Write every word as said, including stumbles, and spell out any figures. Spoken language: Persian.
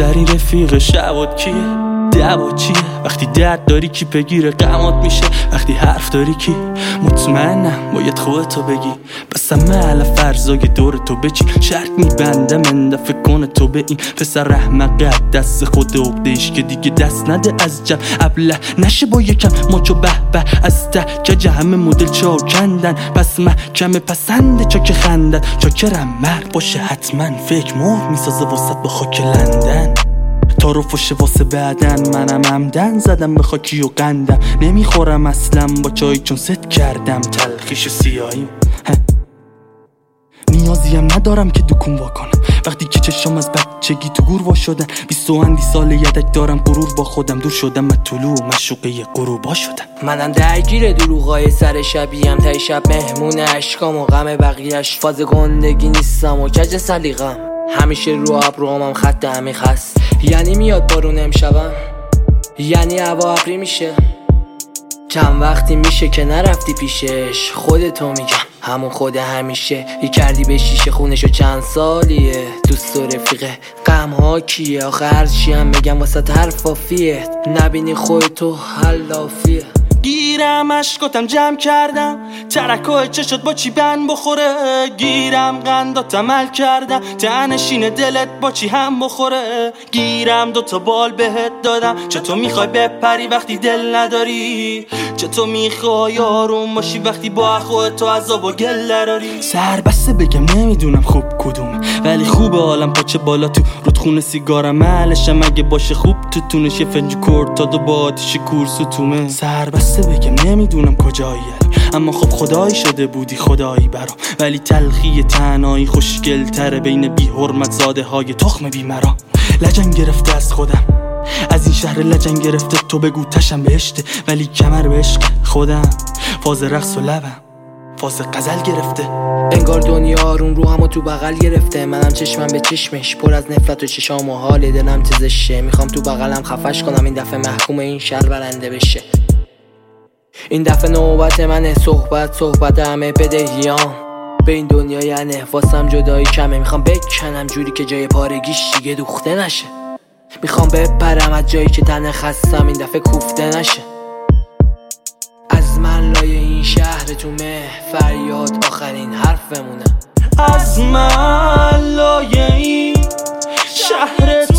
بهترین رفیق شبات کیه؟ دعوا چیه؟ وقتی درد داری کی بگیره غمات میشه؟ وقتی حرف داری کی؟ مطمئنم باید خودتو بگی. بس همه فرضای دور تو بچی شرط میبندم انده فکر کنه تو به این پسر رحمقه دست خود عقدهش که دیگه دست نده از جمع ابله نشه با یکم ماچو به به از ته که همه مدل چا کندن پس محکمه پسنده چا که خندن چا کرم مرد باشه حتما فکر مهر میسازه واسط با خاک لندن تا رو فشه واسه بعدن منم عمدن زدم به خاکی و قندم نمیخورم اصلا با چای چون ست کردم تلخیش و سیاهیم نیازیم ندارم که دکون واکنم وقتی که چشم از بچگی تو گور وا شدن بیست و اندی سال یدک دارم غرور با خودم دور شدم من طلوع مشوقه غروبا شدم منم درگیر دروغای سر شبیم تای شب مهمون اشکام و غم بقیهش فاز گندگی نیستم و کج سلیقم همیشه رو ابروامم خط عمیق هست یعنی میاد بارون امشبم یعنی هوا ابری میشه چند وقتی میشه که نرفتی پیشش خودتو میگم همون خود همیشه ای کردی به شیشه خونشو چند سالیه دوست و رفیقه غم ها کیه آخه هرچی هم بگم واسه حرفافیه نبینی خودتو حلافیه گیرم اشکاتم جمع کردم ترکای چه شد با چی بند بخوره گیرم قندات عمل کردم تنشین دلت با چی هم بخوره گیرم دوتا بال بهت دادم چطور میخوای بپری وقتی دل نداری چطور میخوای آروم باشی وقتی با خودتو عذاب و گل دراری سر بسته بگم نمیدونم خوب کدومه ولی خوبه عالم پاچه بالا تو رودخونه سیگارم معلشم اگه باشه خوب تو تونش یه فنج کورتادو با آتیش کورسوتومه سر بسته بگم نمیدونم کجایی اما خب خدایی شده بودی خدایی برام ولی تلخی تنهایی خوشگل تره بین بی حرمت زاده های تخم بی مرام لجن گرفته از خودم از این شهر لجن گرفته تو بگو تشم بهشته ولی کمر به عشق خودم فاز رقص و لبم فاز غزل گرفته انگار دنیا آروم رو همو تو بغل گرفته منم چشمم به چشمش پر از نفرت و چشام و حال دلم تزشه میخوام تو بغلم خفش کنم این دفعه محکوم این شهر برنده بشه این دفعه نوبت منه صحبت صحبت همه بدهیام به این دنیا یعنی واسم جدایی کمه میخوام بکنم جوری که جای پارگیش دیگه دوخته نشه میخوام بپرم از جایی که تنه خستم این دفعه کوفته نشه از من لای این شهر تو مه فریاد آخرین حرفمونه از من لای این شهر